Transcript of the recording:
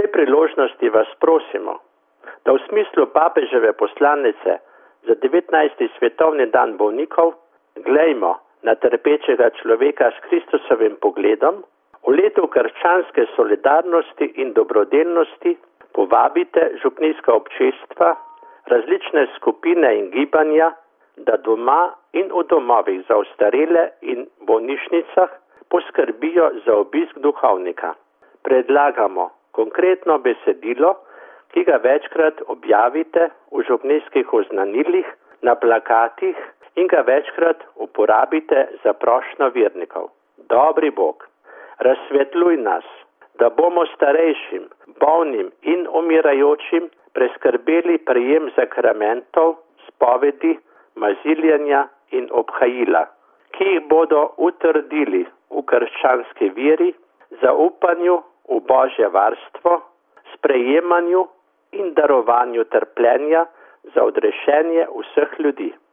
tej priložnosti vas prosimo, da v smislu papeževe poslanice za 19. svetovni dan bolnikov glejmo na trpečega človeka s Kristusovim pogledom, v letu krščanske solidarnosti in dobrodelnosti povabite župnijska občestva, različne skupine in gibanja, da doma in v domovih za ostarele in bolnišnicah poskrbijo za obisk duhovnika. Predlagamo konkretno besedilo, ki ga večkrat objavite v župnijskih oznanilih, na plakatih in ga večkrat uporabite za prošnjo vernikov. Dobri Bog, razsvetluj nas, da bomo starejšim, bolnim in umirajočim preskrbeli prijem sakramentov, spovedi, maziljenja in obhajila, ki jih bodo utrdili v krščanski veri, zaupanju v Božje varstvo, sprejemanju in darovanju trpljenja za odrešenje vseh ljudi.